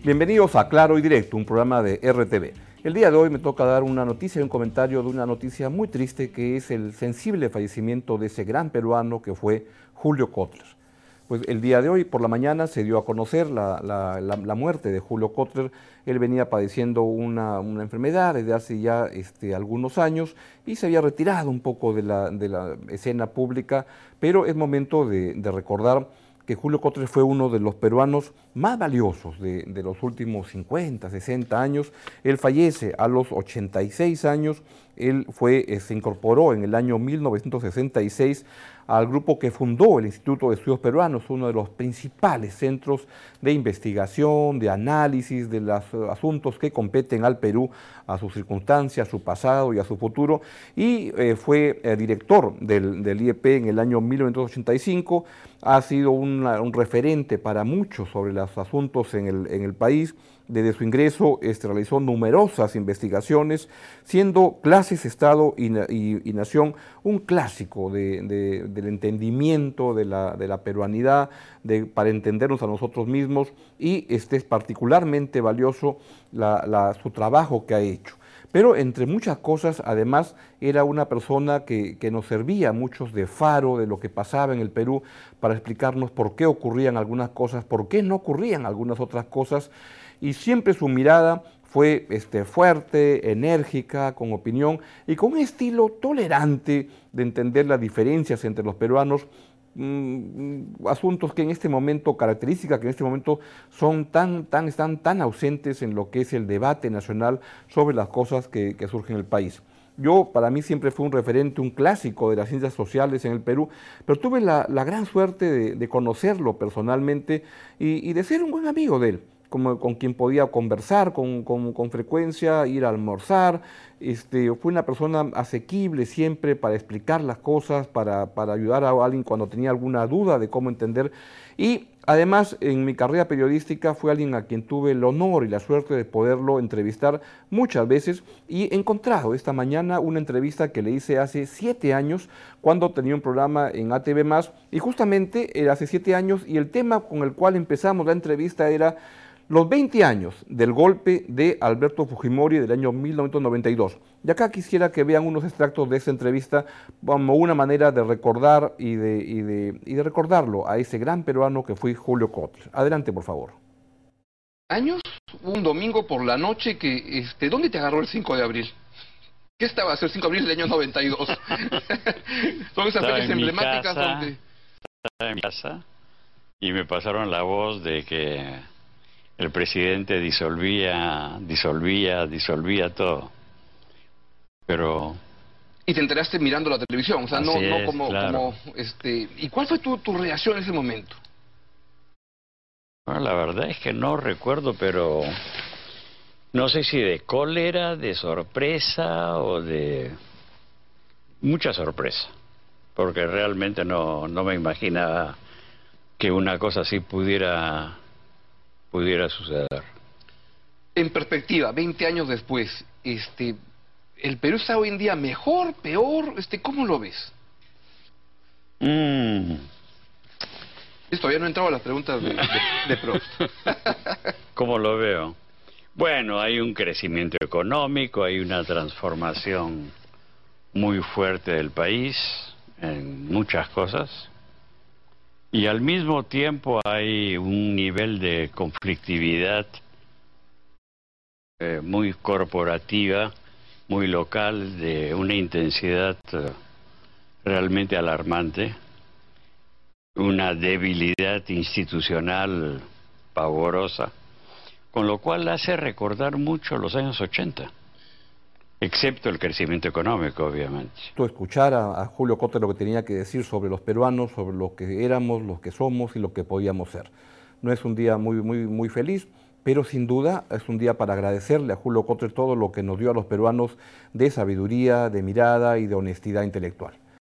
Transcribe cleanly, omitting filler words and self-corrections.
Bienvenidos a Claro y Directo, un programa de RTV. El día de hoy me toca dar una noticia y un comentario de una noticia muy triste, que es el sensible fallecimiento de ese gran peruano que fue Julio Kotler. Pues el día de hoy por la mañana se dio a conocer la muerte de Julio Kotler. Él venía padeciendo una enfermedad desde hace ya algunos años y se había retirado un poco de la escena pública, pero es momento de recordar que Julio Kotler fue uno de los peruanos más valiosos de los últimos 50, 60 años. Él fallece a los 86 años. Él se incorporó en el año 1966 al grupo que fundó el Instituto de Estudios Peruanos, uno de los principales centros de investigación, de análisis de los asuntos que competen al Perú, a sus circunstancias, a su pasado y a su futuro, y fue director del IEP en el año 1985. Ha sido un referente para muchos sobre los asuntos en el país. Desde su ingreso realizó numerosas investigaciones, siendo Clases, Estado y Nación un clásico del entendimiento de la peruanidad, para entendernos a nosotros mismos, y es particularmente valioso su trabajo que ha hecho. Pero entre muchas cosas, además, era una persona que nos servía a muchos de faro de lo que pasaba en el Perú, para explicarnos por qué ocurrían algunas cosas, por qué no ocurrían algunas otras cosas, y siempre su mirada fue fuerte, enérgica, con opinión y con un estilo tolerante de entender las diferencias entre los peruanos, asuntos que en este momento, características que en este momento están tan ausentes en lo que es el debate nacional sobre las cosas que surgen en el país. Para mí siempre fue un referente, un clásico de las ciencias sociales en el Perú, pero tuve la gran suerte de conocerlo personalmente y de ser un buen amigo de él, con quien podía conversar con frecuencia, ir a almorzar. Fue una persona asequible siempre para explicar las cosas, para ayudar a alguien cuando tenía alguna duda de cómo entender. Y además, en mi carrera periodística, fue alguien a quien tuve el honor y la suerte de poderlo entrevistar muchas veces, y he encontrado esta mañana una entrevista que le hice hace 7 años, cuando tenía un programa en ATV+, y justamente era hace 7 años, y el tema con el cual empezamos la entrevista era los 20 años del golpe de Alberto Fujimori del año 1992. Y acá quisiera que vean unos extractos de esa entrevista como una manera de recordar y de recordarlo a ese gran peruano que fue Julio Kotler. Adelante, por favor. Años, un domingo por la noche que, ¿dónde te agarró el 5 de abril? ¿Qué estaba haciendo el 5 de abril del año 92? Son esas fechas emblemáticas donde... Estaba en mi casa y me pasaron la voz de que el presidente disolvía todo. Pero... Y te enteraste mirando la televisión, o sea, no como, claro. ¿Y cuál fue tu reacción en ese momento? Bueno, la verdad es que no recuerdo, pero no sé si de cólera, de sorpresa o de mucha sorpresa, porque realmente no me imaginaba que una cosa así pudiera suceder. En perspectiva, 20 años después, ¿el Perú está hoy en día mejor, peor? ¿Cómo lo ves? Todavía no he entrado a las preguntas de Prost. ¿Cómo lo veo? Bueno, hay un crecimiento económico, hay una transformación muy fuerte del país en muchas cosas, y al mismo tiempo hay un nivel de conflictividad muy corporativa, muy local, de una intensidad realmente alarmante, una debilidad institucional pavorosa, con lo cual hace recordar mucho los años 80, excepto el crecimiento económico, obviamente. Escuchar a Julio Kotler lo que tenía que decir sobre los peruanos, sobre lo que éramos, lo que somos y lo que podíamos ser. No es un día muy feliz, pero sin duda es un día para agradecerle a Julio Kotler todo lo que nos dio a los peruanos de sabiduría, de mirada y de honestidad intelectual.